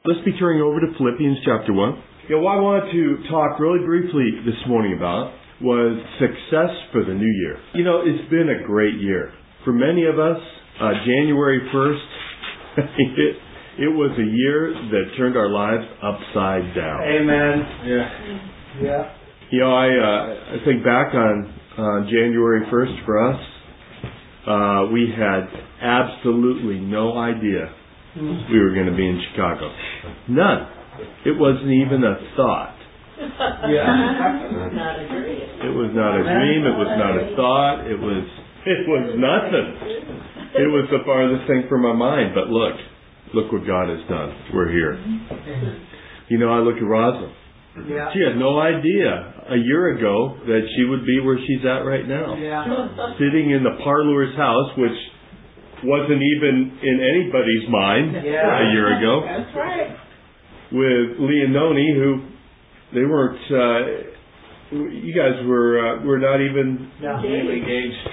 Let's be turning over to Philippians chapter 1. What I wanted to talk really briefly this morning about was success for the new year. It's been a great year. For many of us, January 1st, it was a year that turned our lives upside down. Amen. Yeah. I think back on January 1st for us, we had absolutely no idea we were going to be in Chicago. None. It wasn't even a thought. Not a dream. It was not a dream. It was not a thought. It was nothing. It was the farthest thing from my mind. But look what God has done. We're here. I look at Rosalind. Yeah. She had no idea a year ago that she would be where she's at right now. Yeah. Sitting in the parlor's house, which wasn't even in anybody's mind a year ago. That's right. With Lee and Noni, who they weren't. You guys were not even engaged.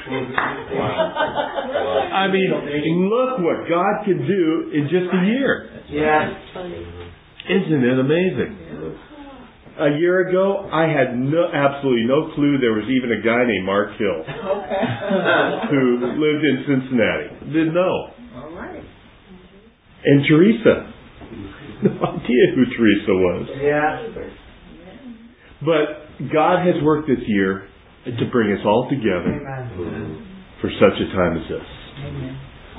I mean, look what God can do in just a year. Yeah. Isn't it amazing? A year ago, I had absolutely no clue there was even a guy named Mark Hill who lived in Cincinnati. Didn't know. All right. And Teresa. No idea who Teresa was. Yeah. But God has worked this year to bring us all together for such a time as this. Amen.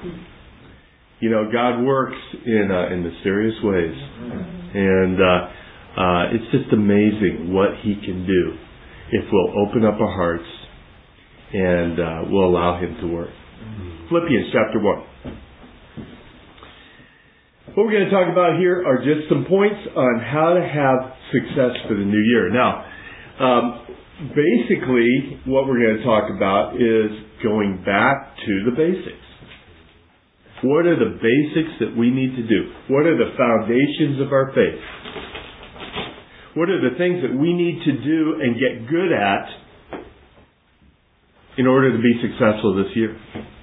God works in mysterious ways. And it's just amazing what He can do if we'll open up our hearts and we'll allow Him to work. Philippians chapter 1. What we're going to talk about here are just some points on how to have success for the new year. Now, basically, what we're going to talk about is going back to the basics. What are the basics that we need to do? What are the foundations of our faith? What are the things that we need to do and get good at in order to be successful this year?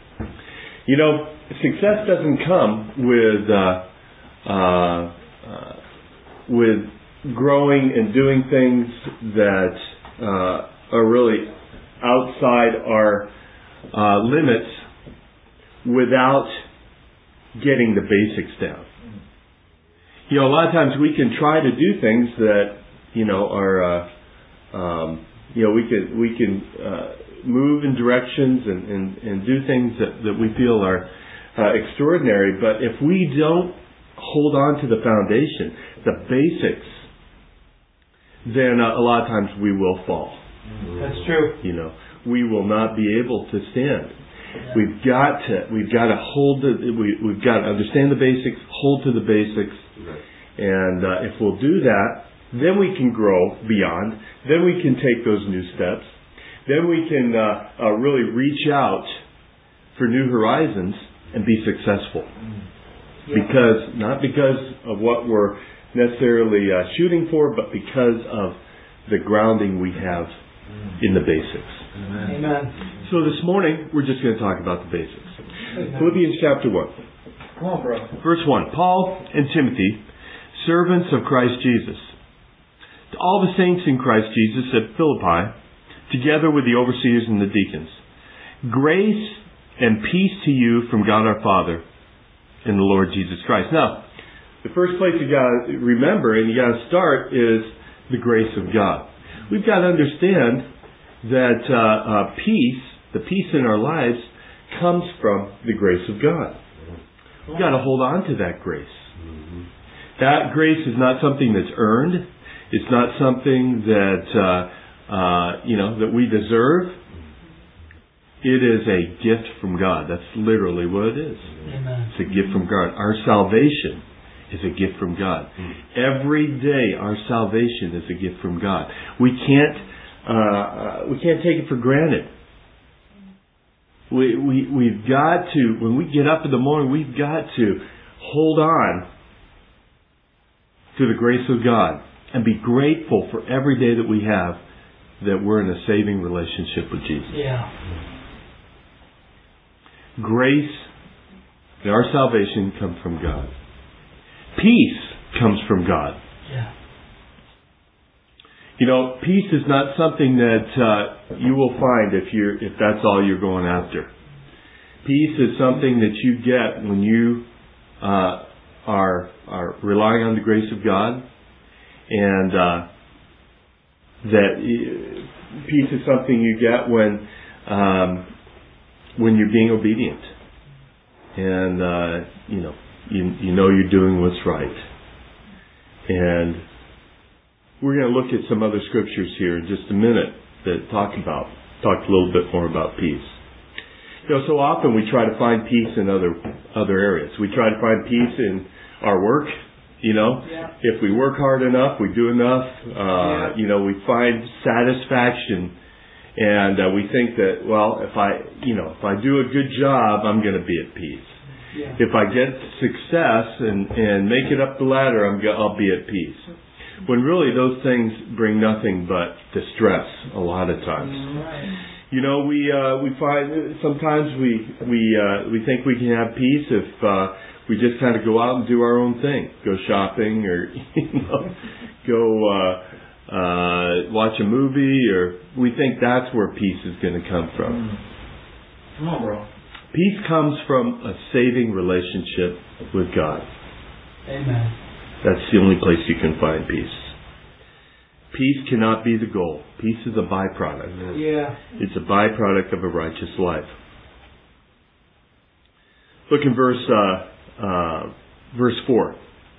Success doesn't come with growing and doing things that are really outside our limits without getting the basics down. A lot of times we can try to do things that are we can move in directions and do things that we feel are extraordinary, but if we don't hold on to the foundation, the basics, then a lot of times we will fall. That's true. We will not be able to stand. We've got to hold we've got to understand the basics, hold to the basics, and if we'll do that, then we can grow beyond. Then we can take those new steps. Then we can really reach out for new horizons and be successful. Not because of what we're necessarily shooting for, but because of the grounding we have in the basics. Amen. So this morning, we're just going to talk about the basics. Philippians chapter 1. Come on, bro. Verse 1. Paul and Timothy, servants of Christ Jesus, to all the saints in Christ Jesus at Philippi, together with the overseers and the deacons, grace and peace to you from God our Father and the Lord Jesus Christ. Now, the first place you got to remember and you got to start is the grace of God. We've got to understand that peace, the peace in our lives, comes from the grace of God. We've got to hold on to that grace. That grace is not something that's earned. It's not something that that we deserve. It is a gift from God. That's literally what it is. Amen. It's a gift from God. Our salvation is a gift from God. Every day, our salvation is a gift from God. We can't take it for granted. We've got to, when we get up in the morning, we've got to hold on to the grace of God and be grateful for every day that we have that we're in a saving relationship with Jesus. Yeah. Grace and our salvation come from God. Peace comes from God. Yeah. Peace is not something that you will find if that's all you're going after. Peace is something that you get when you are relying on the grace of God, and that peace is something you get when you're being obedient, and you know you're doing what's right. And we're going to look at some other scriptures here in just a minute that talk a little bit more about peace. So often we try to find peace in other areas. We try to find peace in our work. If we work hard enough, we do enough. We find satisfaction, and we think that, well, if I do a good job, I'm going to be at peace. Yeah. If I get success and make it up the ladder, I'll be at peace. When really those things bring nothing but distress a lot of times. Right. We find sometimes we think we can have peace if we just kind of go out and do our own thing, go shopping, or go watch a movie, or we think that's where peace is going to come from. Come on, bro. Peace comes from a saving relationship with God. Amen. That's the only place you can find peace. Peace cannot be the goal. Peace is a byproduct. Yeah. It's a byproduct of a righteous life. Look in verse 4.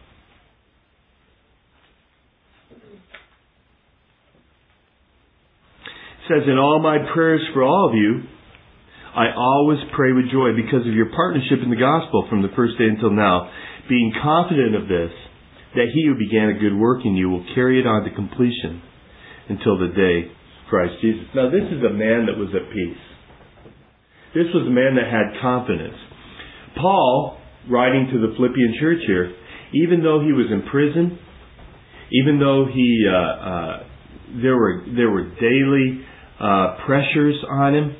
It says, "In all my prayers for all of you, I always pray with joy because of your partnership in the gospel from the first day until now, being confident of this, that he who began a good work in you will carry it on to completion until the day of Christ Jesus." Now, this is a man that was at peace. This was a man that had confidence. Paul, writing to the Philippian church here, even though he was in prison, even though there were daily pressures on him,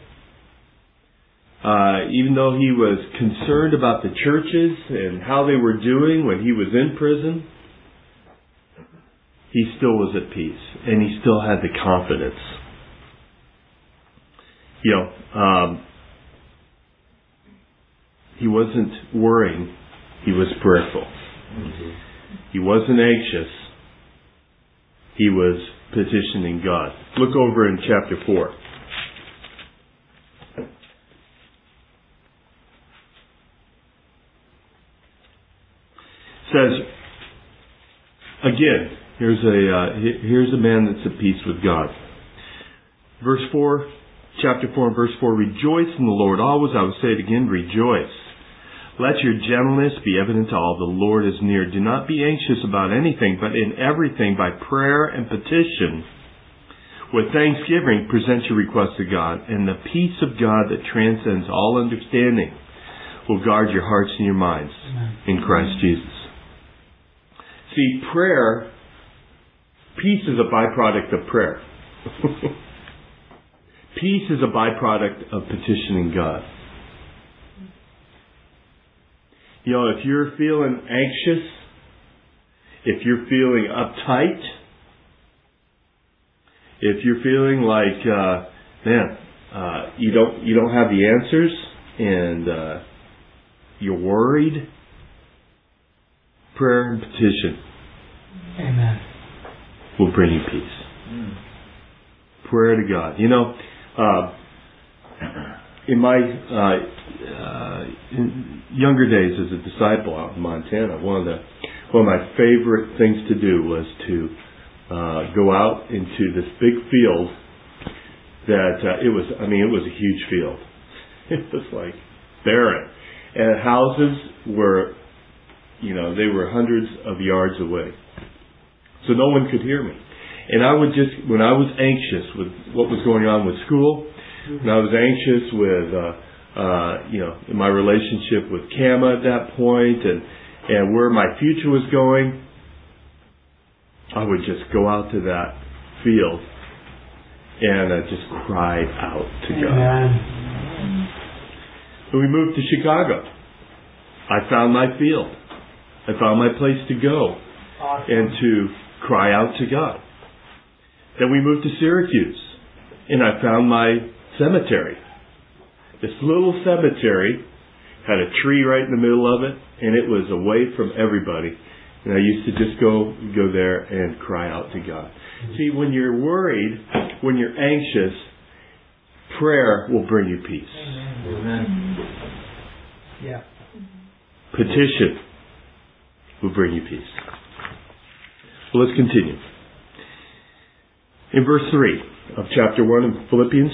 even though he was concerned about the churches and how they were doing when he was in prison, he still was at peace, and he still had the confidence. He wasn't worrying, he was prayerful. Mm-hmm. He wasn't anxious, he was petitioning God. Look over in chapter 4. It says, again, here's a man that's at peace with God. Verse 4, chapter 4 and verse 4, "Rejoice in the Lord always." I will say it again, rejoice. "Let your gentleness be evident to all. The Lord is near. Do not be anxious about anything, but in everything by prayer and petition, with thanksgiving, present your requests to God. And the peace of God that transcends all understanding will guard your hearts and your minds in Christ Jesus." See, peace is a byproduct of prayer. Peace is a byproduct of petitioning God. If you're feeling anxious, if you're feeling uptight, if you're feeling like, you don't have the answers, and you're worried, prayer and petition, Amen, will bring you peace. Prayer to God. In my younger days as a disciple out in Montana, one of my favorite things to do was to go out into this big field that it was a huge field. It was like barren, and houses were they were hundreds of yards away, so no one could hear me. And I would just, when I was anxious with what was going on with school, when I was anxious with in my relationship with Kama at that point, and where my future was going, I would just go out to that field and just cry out to God. When we moved to Chicago, I found my field. I found my place to go and to cry out to God. Then we moved to Syracuse, and I found my cemetery. This little cemetery had a tree right in the middle of it, and it was away from everybody. And I used to just go there and cry out to God. See, when you're worried, when you're anxious, prayer will bring you peace. Amen. Yeah. Petition will bring you peace. Well, let's continue. In verse 3 of chapter 1 of Philippians,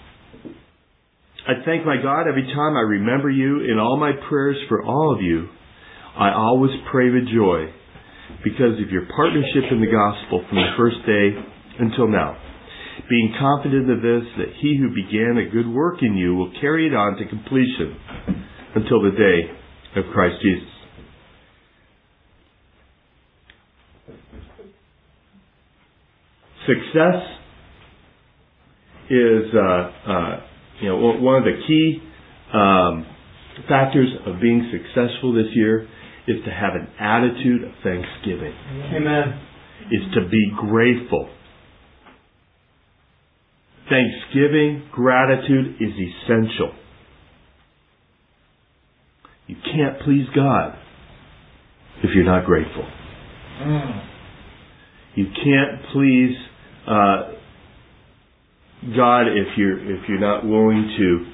I thank my God every time I remember you. In all my prayers for all of you, I always pray with joy because of your partnership in the gospel from the first day until now. Being confident of this, that he who began a good work in you will carry it on to completion until the day of Christ Jesus. Success is one of the key factors of being successful this year is to have an attitude of thanksgiving. Amen. Is to be grateful. Thanksgiving, gratitude is essential. You can't please God if you're not grateful. You can't please God if you're not willing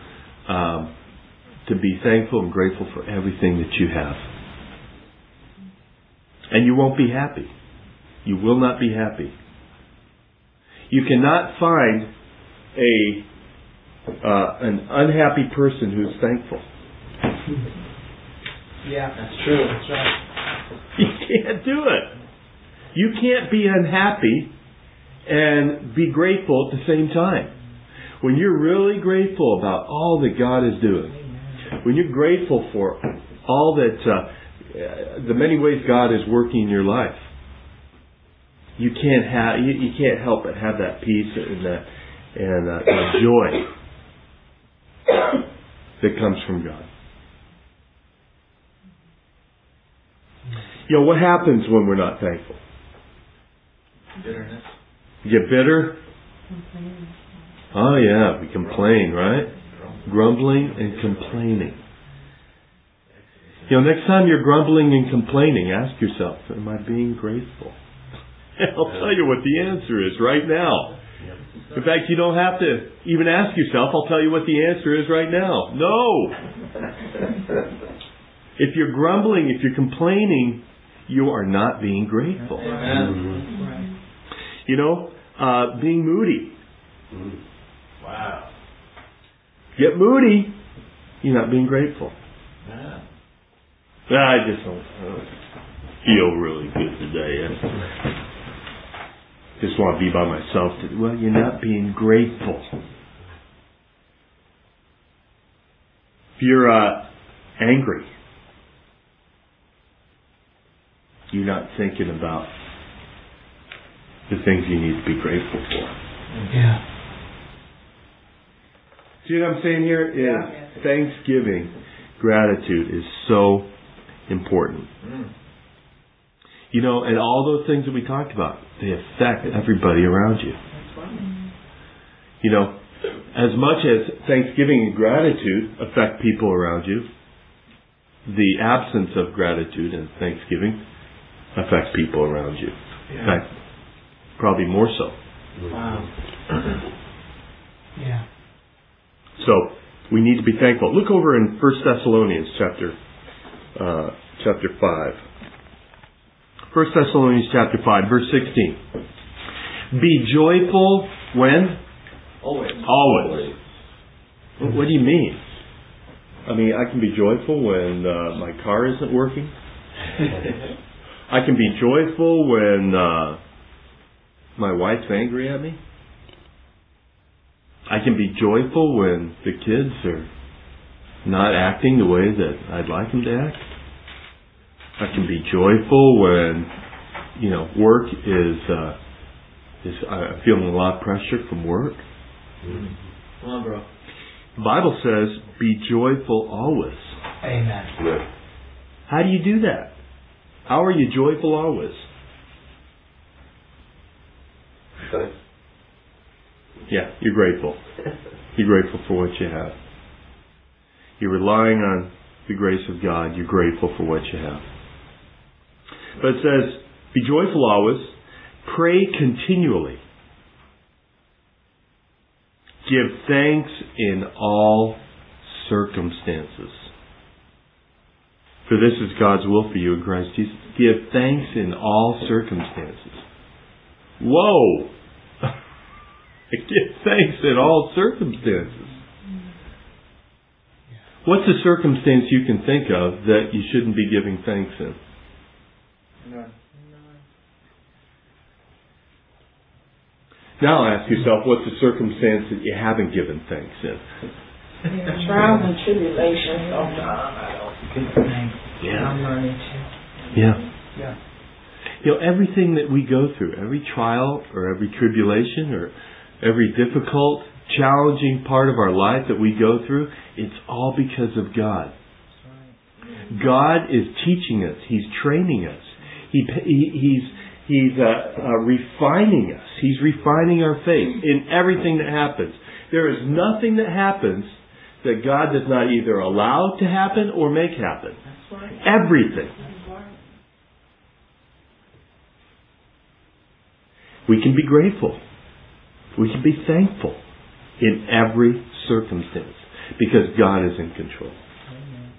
to be thankful and grateful for everything that you have. And you won't be happy. You will not be happy. You cannot find an unhappy person who's thankful. Yeah, that's true. That's right. You can't do it. You can't be unhappy and be grateful at the same time. When you're really grateful about all that God is doing, when you're grateful for all that the many ways God is working in your life, you can't help but have that peace and that joy that comes from God. You know, what happens when we're not thankful? Bitterness. You get bitter? Oh yeah, we complain, right? Grumbling and complaining. You know, next time you're grumbling and complaining, ask yourself, am I being grateful? I'll tell you what the answer is right now. In fact, you don't have to even ask yourself. I'll tell you what the answer is right now. No! If you're grumbling, if you're complaining, you are not being grateful. Amen. You know, being moody. Wow. Get moody, you're not being grateful. Yeah. I just don't feel really good today. I just want to be by myself. Well, you're not being grateful. If you're angry, you're not thinking about the things you need to be grateful for. Yeah. See what I'm saying here? Yeah. Thanksgiving, gratitude is so important. You know, and all those things that we talked about, they affect everybody around you. You know, as much as thanksgiving and gratitude affect people around you, the absence of gratitude and thanksgiving affect people around you. In fact, probably more so. Wow. Yeah. So, we need to be thankful. Look over in 1 Thessalonians chapter 5. 1 Thessalonians chapter 5, verse 16. Be joyful when? Always. What do you mean? I mean, I can be joyful when my car isn't working. I can be joyful when my wife's angry at me. I can be joyful when the kids are not acting the way that I'd like them to act. I can be joyful when, work is I'm feeling a lot of pressure from work. Come on, bro. The Bible says, be joyful always. Amen. How do you do that? How are you joyful always? Thanks. Yeah, you're grateful. You're grateful for what you have. You're relying on the grace of God. You're grateful for what you have. But it says, be joyful always. Pray continually. Give thanks in all circumstances. For this is God's will for you in Christ Jesus. Give thanks in all circumstances. Whoa! Give thanks in all circumstances. What's a circumstance you can think of that you shouldn't be giving thanks in? None. Now ask yourself, what's a circumstance that you haven't given thanks in? Trials and tribulations. Oh God, I don't give thanks. Yeah. I'm learning to. Yeah. You know, everything that we go through, every trial or every tribulation or every difficult, challenging part of our life that we go through, it's all because of God. God is teaching us. He's training us. He's refining us. He's refining our faith in everything that happens. There is nothing that happens that God does not either allow to happen or make happen. That's right. Everything. That's right. We can be grateful. We can be thankful in every circumstance because God is in control. Amen.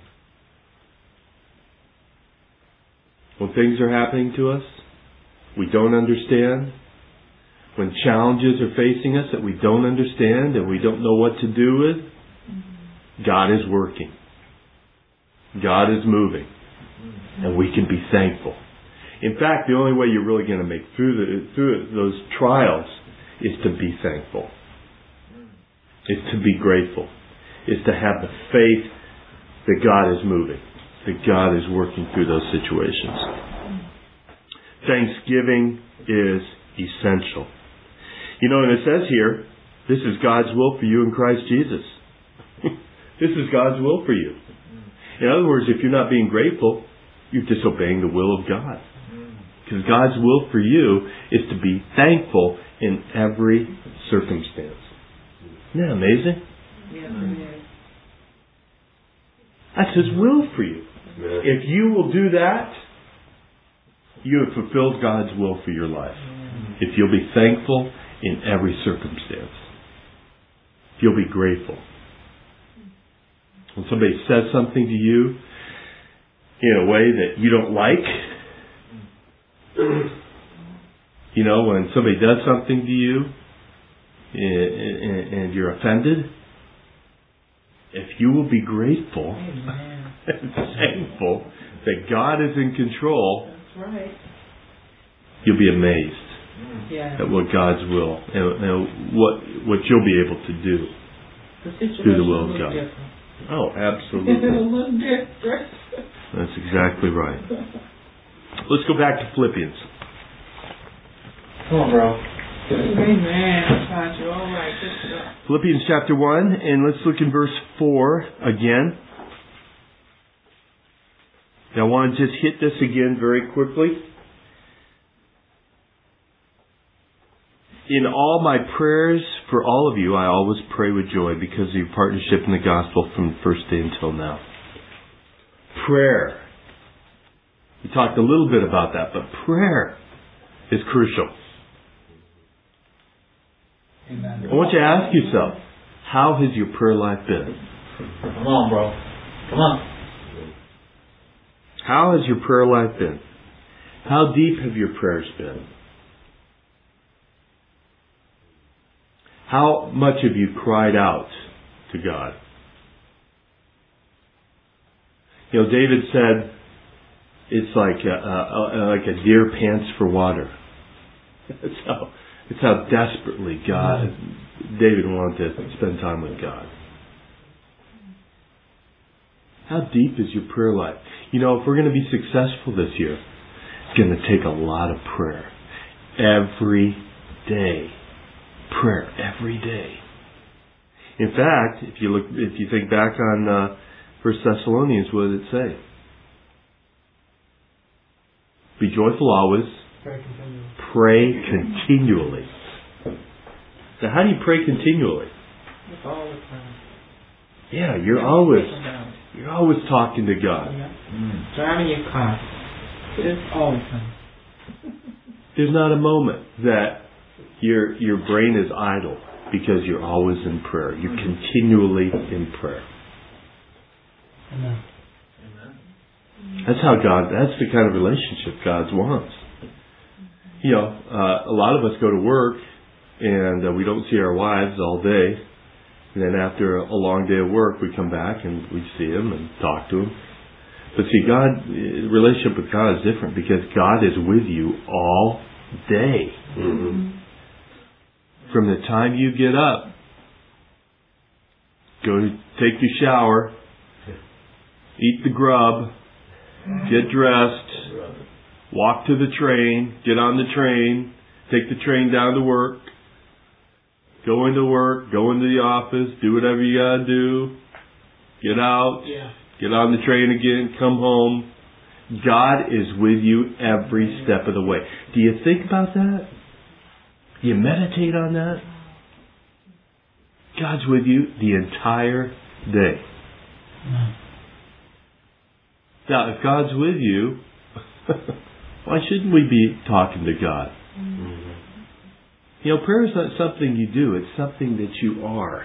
When things are happening to us, we don't understand. When challenges are facing us that we don't understand and we don't know what to do with, God is working. God is moving. And we can be thankful. In fact, the only way you're really going to make through those trials is to be thankful. Is to be grateful. Is to have the faith that God is moving. That God is working through those situations. Thanksgiving is essential. You know, and it says here, this is God's will for you in Christ Jesus. This is God's will for you. In other words, if you're not being grateful, you're disobeying the will of God. Because God's will for you is to be thankful in every circumstance. Isn't that amazing? Yes, That's His will for you. If you will do that, you have fulfilled God's will for your life. If you'll be thankful in every circumstance. If you'll be grateful. When somebody says something to you in a way that you don't like, you know, when somebody does something to you and you're offended, if you will be grateful and thankful that God is in control, that's right. you'll be amazed Yeah. at what God's will and what you'll be able to do through the will of God. Different. Oh, absolutely. It'll look different. That's exactly right. Let's go back to Philippians. Come on, bro. Amen. God, you're all right. Good stuff. Philippians chapter 1, and let's look in verse 4 again. Now I want to just hit this again very quickly. In all my prayers for all of you, I always pray with joy because of your partnership in the gospel from the first day until now. Prayer. We talked a little bit about that, but prayer is crucial. Amen. I want you to ask yourself, how has your prayer life been? Come on, bro. Come on. How has your prayer life been? How deep have your prayers been? How much have you cried out to God? You know, David said, it's like a deer pants for water. It's how desperately David wanted to spend time with God. How deep is your prayer life? You know, if we're going to be successful this year, it's going to take a lot of prayer. Every day. Prayer every day. In fact, if you think back on 1 Thessalonians, what did it say? Be joyful always. Pray continually. Now, how do you pray continually? It's all the time. Yeah, you're always talking to God. Driving your car. It's all the time. There's not a moment that your brain is idle because you're always in prayer. You're continually in prayer. Amen. That's the kind of relationship God wants. You know, a lot of us go to work and we don't see our wives all day. And then after a long day of work, we come back and we see them and talk to them. But see, relationship with God is different because God is with you all day. Mm-hmm. From the time you get up, go take your shower, eat the grub, get dressed, walk to the train, get on the train, take the train down to work, go into work, go into the office, do whatever you gotta do, get out, get on the train again, come home. God is with you every step of the way. Do you think about that? Do you meditate on that? God's with you the entire day. Now, if God's with you, why shouldn't we be talking to God? You know, prayer is not something you do; it's something that you are.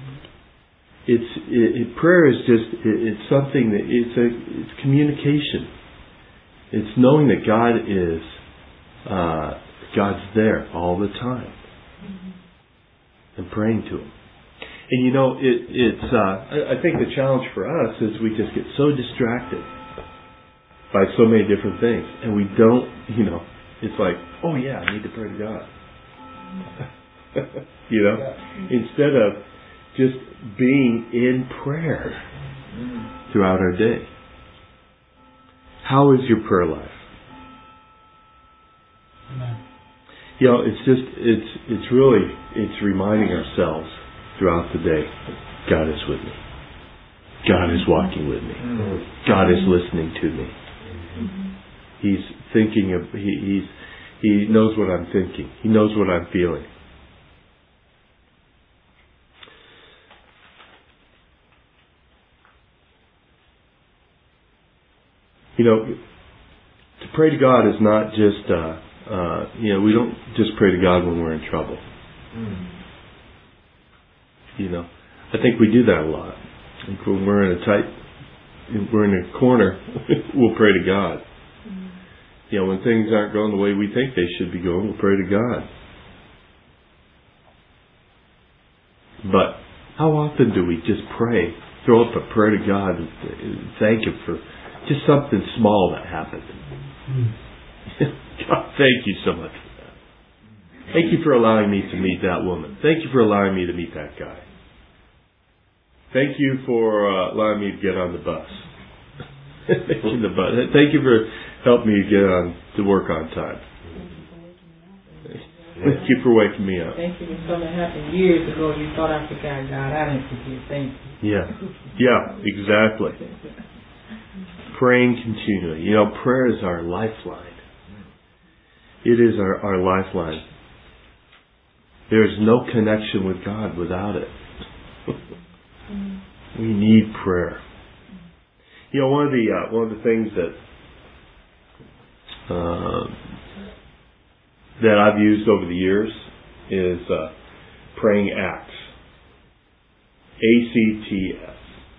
Prayer is it's something that it's communication. It's knowing that God is God's there all the time, and praying to Him. And you know, I think the challenge for us is we just get so distracted by so many different things, and we don't. You know, it's like, oh yeah, I need to pray to God. You know, instead of just being in prayer throughout our day. How is your prayer life? You know, it's reminding ourselves throughout the day, God is with me. God is walking with me. God is listening to me. He's thinking of, He knows what I'm thinking. He knows what I'm feeling. You know, to pray to God is not just, we don't just pray to God when we're in trouble. You know, I think we do that a lot. I think when we're in a corner, we'll pray to God. You know, when things aren't going the way we think they should be going, we'll pray to God. But how often do we just pray, throw up a prayer to God and thank Him for just something small that happened? God, thank you so much for that. Thank you for allowing me to meet that woman. Thank you for allowing me to meet that guy. Thank you for allowing me to get on the bus. Thank you for helping me get on to work on time. Thank you for waking me up. Thank you for something that happened years ago. You thought I forgot, God. I didn't forget. Thank you. Yeah, exactly. Praying continually. You know, prayer is our lifeline. It is our lifeline. There is no connection with God without it. We need prayer. You know, one of the things that I've used over the years is praying acts. ACTS.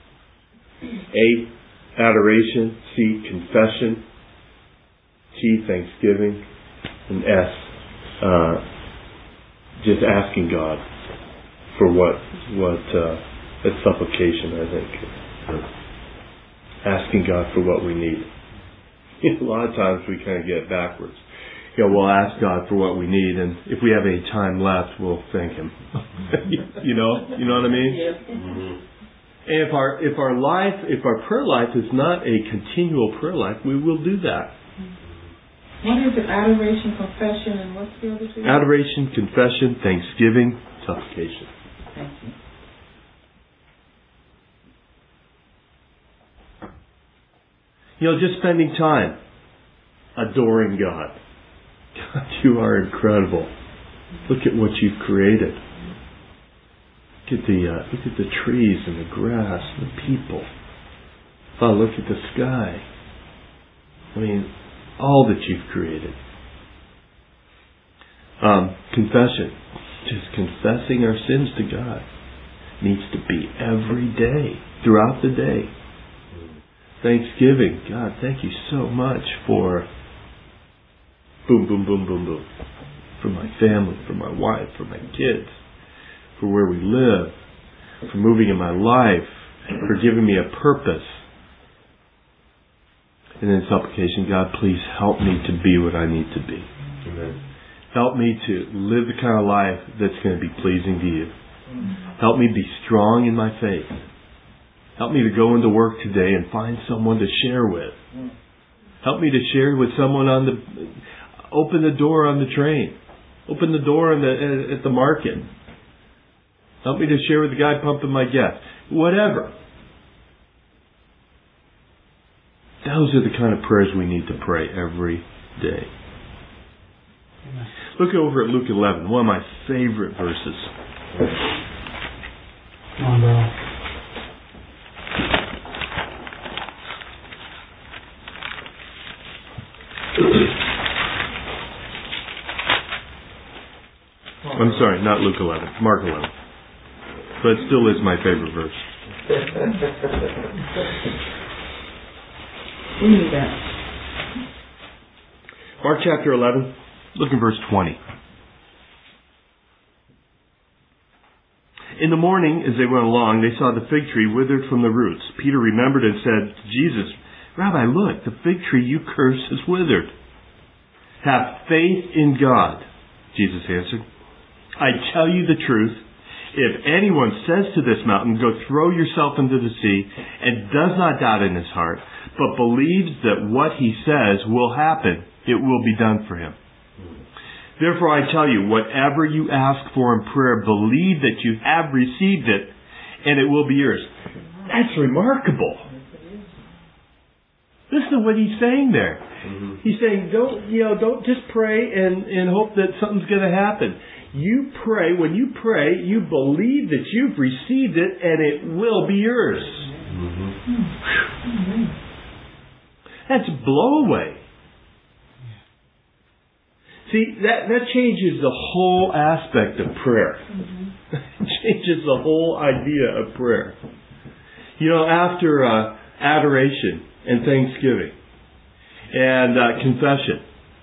A, adoration. C, confession. T, thanksgiving. And S, just asking God for what it's supplication, I think. Asking God for what we need. A lot of times we kind of get it backwards. You know, we'll ask God for what we need, and if we have any time left, we'll thank Him. you know what I mean? Yes. Mm-hmm. And if our prayer life is not a continual prayer life, we will do that. What is it? Adoration, confession, and what's the other two? Adoration, confession, thanksgiving, supplication. Thank you. You know, just spending time adoring God. God, you are incredible. Look at what you've created. Look at the trees and the grass and the people. Oh, look at the sky. I mean, all that you've created. Confession. Just confessing our sins to God needs to be every day, throughout the day. Thanksgiving. God, thank you so much for boom, boom, boom, boom, boom. For my family, for my wife, for my kids, for where we live, for moving in my life, for giving me a purpose. And then supplication, God, please help me to be what I need to be. Amen. Help me to live the kind of life that's going to be pleasing to you. Help me be strong in my faith. Help me to go into work today and find someone to share with. Help me to share with someone open the door on the train. Open the door at the market. Help me to share with the guy pumping my gas. Whatever. Those are the kind of prayers we need to pray every day. Amen. Look over at Luke 11, one of my favorite verses. Come on, bro. I'm sorry, not Luke 11, Mark 11. But it still is my favorite verse. We need that. Mark chapter 11, look at verse 20. In the morning, as they went along, they saw the fig tree withered from the roots. Peter remembered and said to Jesus, Rabbi, look, the fig tree you cursed is withered. Have faith in God, Jesus answered. I tell you the truth, if anyone says to this mountain, go throw yourself into the sea, and does not doubt in his heart, but believes that what he says will happen, it will be done for him. Therefore I tell you, whatever you ask for in prayer, believe that you have received it, and it will be yours. That's remarkable. Listen to what he's saying there. Mm-hmm. He's saying, don't just pray and hope that something's going to happen. You pray, when you pray, you believe that you've received it and it will be yours. Mm-hmm. That's a blow away. See, that changes the whole aspect of prayer. Mm-hmm. It changes the whole idea of prayer. After adoration and thanksgiving and confession.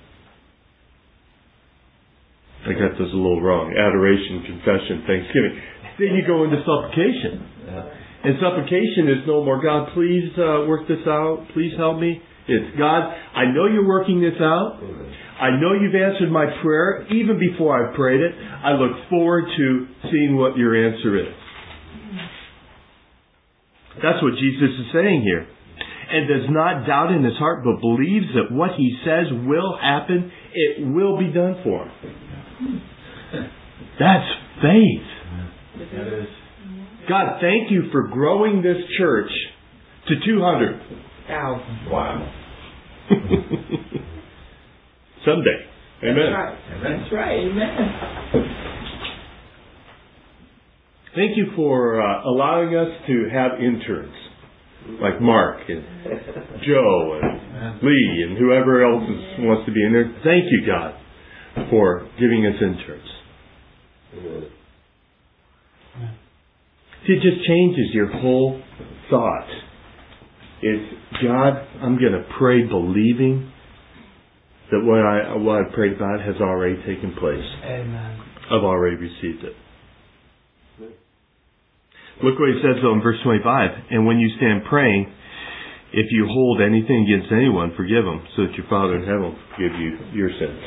I got this a little wrong. Adoration, confession, thanksgiving. Then you go into supplication. And supplication is no more, God, please work this out. Please help me. It's, God, I know you're working this out. I know you've answered my prayer even before I've prayed it. I look forward to seeing what your answer is. That's what Jesus is saying here. And does not doubt in his heart, but believes that what he says will happen. It will be done for him. That's faith. God, thank you for growing this church to 200,000. Wow. Someday. Amen. That's right. That's right. Amen. Thank you for allowing us to have interns like Mark and Joe and Lee and whoever else wants to be in there. Thank you, God, for giving us interns. See, it just changes your whole thought. It's, God, I'm going to pray believing that what I prayed about has already taken place. Amen. I've already received it. Look what he says though in verse 25. And when you stand praying, if you hold anything against anyone, forgive them, so that your Father in heaven will forgive you your sins.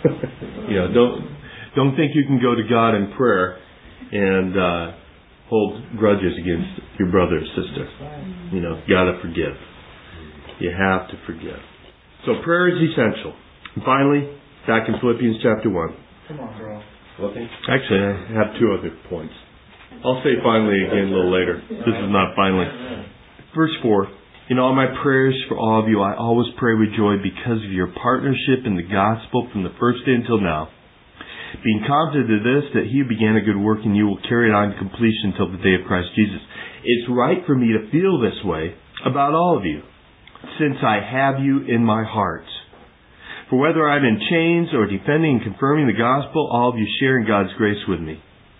Don't think you can go to God in prayer and hold grudges against your brother or sister. You got to forgive. You have to forgive. So prayer is essential. And finally, back in Philippians chapter 1. Come on, bro. Actually, I have two other points. I'll say finally again a little later. This is not finally. Verse 4. In all my prayers for all of you, I always pray with joy because of your partnership in the gospel from the first day until now. Being confident of this, that He who began a good work in you will carry it on to completion until the day of Christ Jesus. It's right for me to feel this way about all of you, since I have you in my heart. For whether I'm in chains or defending and confirming the gospel, all of you share in God's grace with me.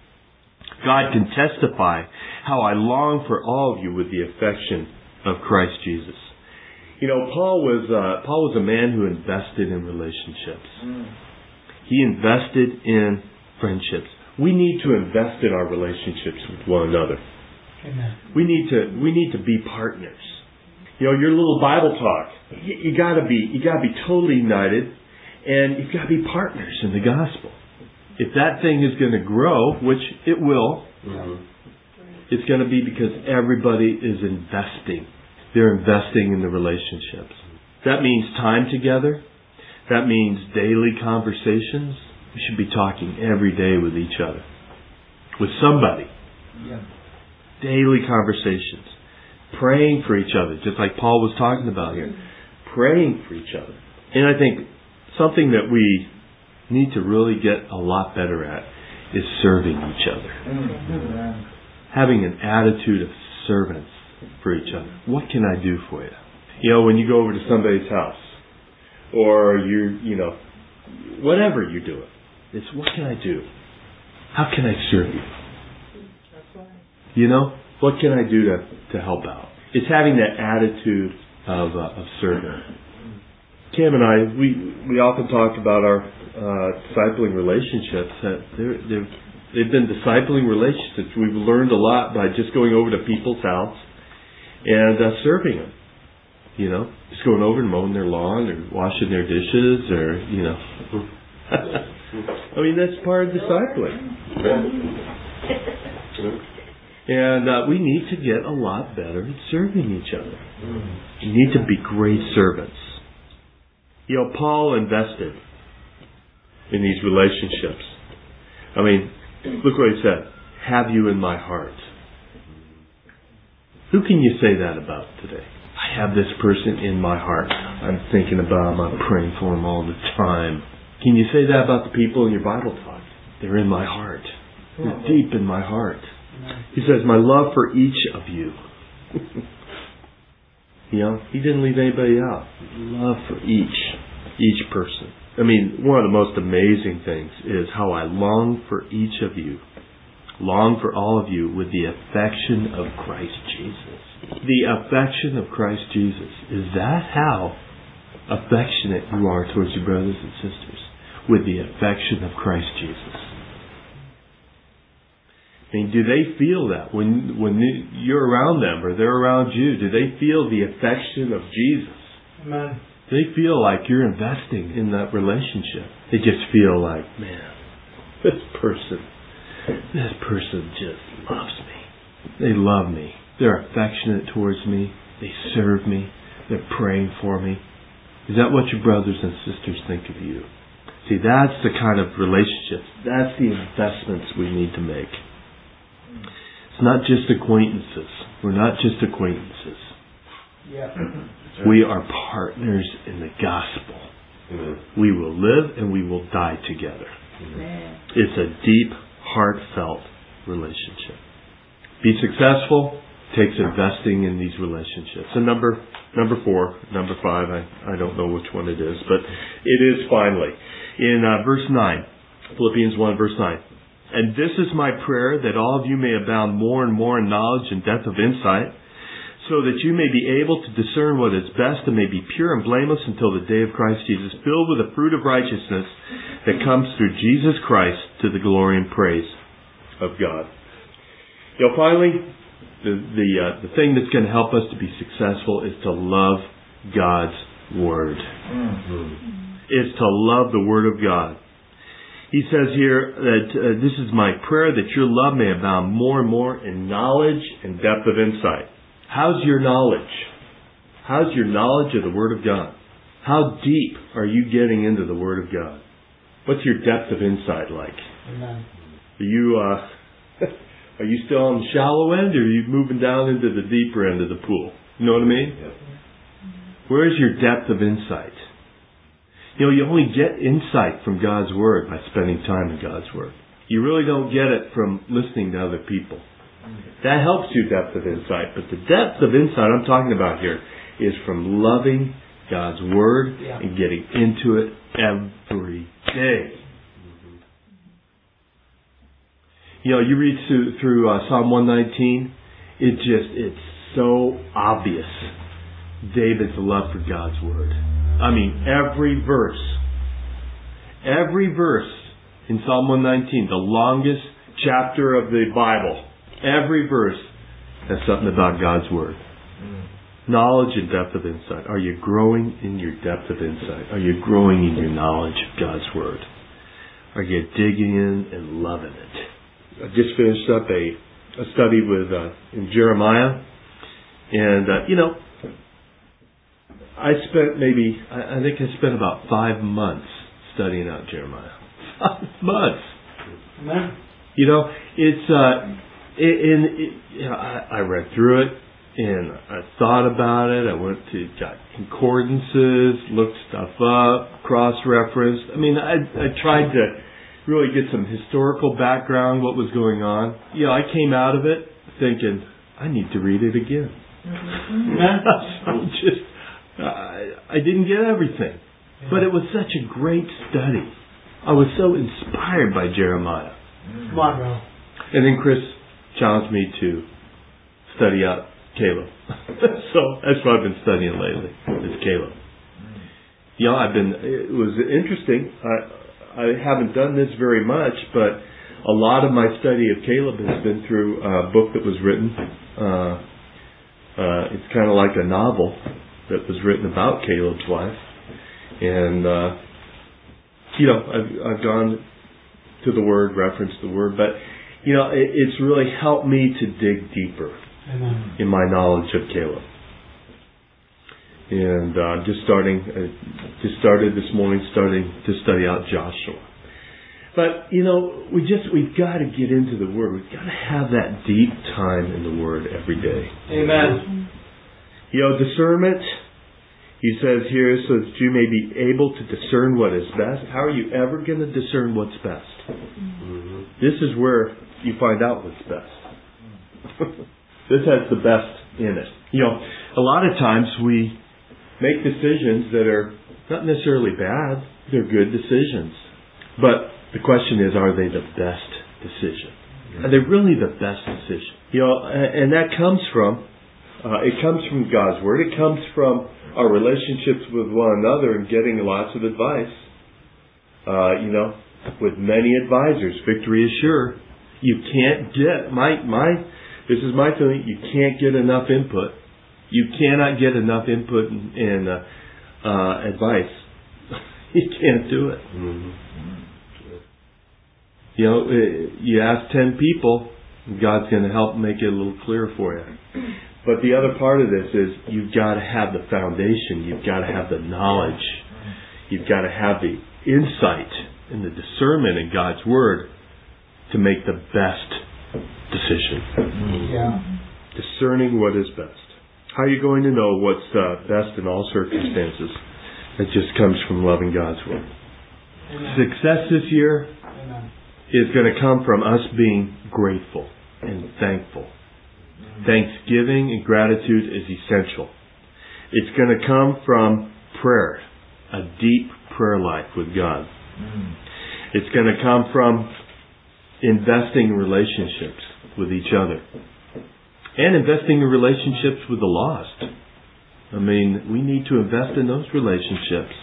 God can testify how I long for all of you with the affection of Christ Jesus. You know, Paul was a man who invested in relationships. He invested in friendships. We need to invest in our relationships with one another. Amen. We need to be partners. You know, your little Bible talk. You gotta be totally united, and you've got to be partners in the gospel. If that thing is going to grow, which it will, it's going to be because everybody is investing. They're investing in the relationships. That means time together. That means daily conversations. We should be talking every day with each other. With somebody. Yeah. Daily conversations. Praying for each other, just like Paul was talking about here. Praying for each other. And I think something that we need to really get a lot better at is serving each other. Having an attitude of servants for each other. What can I do for you? You know, when you go over to somebody's house, or you know, whatever you're doing, it's what can I do? How can I serve you? You know, what can I do to help out? It's having that attitude of serving. Kim and I, we often talk about our discipling relationships. That they've been discipling relationships. We've learned a lot by just going over to people's house and serving them. You know, just going over and mowing their lawn or washing their dishes or, you know. I mean, that's part of discipling. And we need to get a lot better at serving each other. We need to be great servants. You know, Paul invested in these relationships. I mean, look what he said. Have you in my heart. Who can you say that about today? I have this person in my heart. I'm thinking about them. I'm praying for them all the time. Can you say that about the people in your Bible talk? They're in my heart. They're deep in my heart. He says, my love for each of you. You know, he didn't leave anybody out. Love for each person. I mean, one of the most amazing things is how I long for each of you. Long for all of you with the affection of Christ Jesus. The affection of Christ Jesus. Is that how affectionate you are towards your brothers and sisters? With the affection of Christ Jesus. I mean, do they feel that when you're around them or they're around you? Do they feel the affection of Jesus? Amen. Do they feel like you're investing in that relationship? They just feel like, man, this person just loves me. They love me. They're affectionate towards me. They serve me. They're praying for me. Is that what your brothers and sisters think of you? See, that's the kind of relationships. That's the investments we need to make. It's not just acquaintances. We're not just acquaintances. Yeah. We are partners in the gospel. We will live and we will die together. It's a deep, heartfelt relationship. Be successful takes investing in these relationships. And number 5, I don't know which one it is, but it is finally. In verse 9, Philippians 1, verse 9. And this is my prayer, that all of you may abound more and more in knowledge and depth of insight, so that you may be able to discern what is best and may be pure and blameless until the day of Christ Jesus, filled with the fruit of righteousness that comes through Jesus Christ to the glory and praise of God. You know, finally, the thing that's going to help us to be successful is to love God's Word. Is to love the Word of God. He says here that this is my prayer, that your love may abound more and more in knowledge and depth of insight. How's your knowledge? How's your knowledge of the Word of God? How deep are you getting into the Word of God? What's your depth of insight like? Amen. Are you still on the shallow end, or are you moving down into the deeper end of the pool? You know what I mean? Yep. Where's your depth of insight? You know, you only get insight from God's Word by spending time in God's Word. You really don't get it from listening to other people. That helps you depth of insight. But the depth of insight I'm talking about here is from loving God's Word and getting into it every day. You know, you read through Psalm 119, it's so obvious David's love for God's Word. I mean, every verse in Psalm 119, the longest chapter of the Bible, every verse has something about God's Word. Knowledge and depth of insight. Are you growing in your depth of insight? Are you growing in your knowledge of God's Word? Are you digging in and loving it? I just finished up a study in Jeremiah, and I spent about 5 months studying out Jeremiah. 5 months. Amen. You know, I read through it and I thought about it. I got concordances, looked stuff up, cross-referenced. I mean, I tried to really get some historical background, what was going on. You know, I came out of it thinking, I need to read it again. I didn't get everything, but it was such a great study. I was so inspired by Jeremiah. Come on, bro. And then Chris challenged me to study out Caleb. So that's what I've been studying lately, is Caleb. You know, it was interesting. I haven't done this very much, but a lot of my study of Caleb has been through a book that was written. It's kind of like a novel that was written about Caleb's life. And, I've gone to the Word, referenced the Word, but, it's really helped me to dig deeper in my knowledge of Caleb. And just started this morning to study out Joshua. But, we've got to get into the Word. We've got to have that deep time in the Word every day. Amen. Discernment, he says here, so that you may be able to discern what is best. How are you ever going to discern what's best? This is where you find out what's best. This has the best in it. A lot of times we make decisions that are not necessarily bad. They're good decisions. But the question is, are they the best decision? Are they really the best decision? And that comes from, it comes from God's Word. It comes from our relationships with one another and getting lots of advice. With many advisors, victory is sure. You can't get, this is my feeling, you can't get enough input. You cannot get enough input and advice. You can't do it. You ask 10 people, God's going to help make it a little clearer for you. But the other part of this is you've got to have the foundation. You've got to have the knowledge. You've got to have the insight and the discernment in God's Word to make the best decision. Yeah. Discerning what is best. How are you going to know what's best in all circumstances? It just comes from loving God's Word. Amen. Success this year Amen. is going to come from us being grateful and thankful. Thanksgiving and gratitude is essential. It's going to come from prayer, a deep prayer life with God. It's going to come from investing in relationships with each other and investing in relationships with the lost. I mean, we need to invest in those relationships.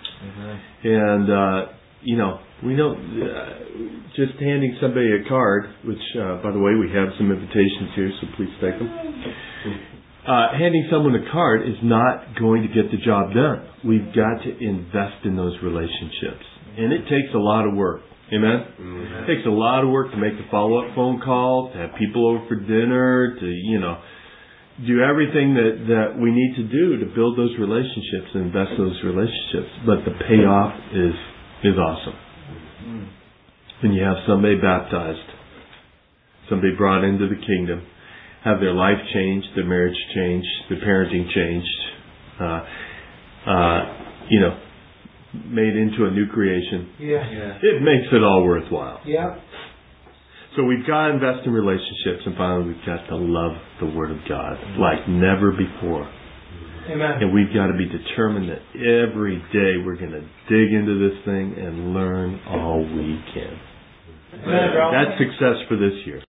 And, we don't, just handing somebody a card, which, by the way, we have some invitations here, so please take them. Handing someone a card is not going to get the job done. We've got to invest in those relationships. And it takes a lot of work. Amen? It takes a lot of work to make the follow-up phone calls, to have people over for dinner, to, do everything that we need to do to build those relationships and invest those relationships. But the payoff is awesome. When you have somebody baptized, somebody brought into the kingdom, have their life changed, their marriage changed, their parenting changed, made into a new creation. Yeah. It makes it all worthwhile. Yeah. So we've got to invest in relationships, and finally we've got to love the Word of God like never before. Amen. And we've got to be determined that every day we're going to dig into this thing and learn all we can. Amen, bro. That's success for this year.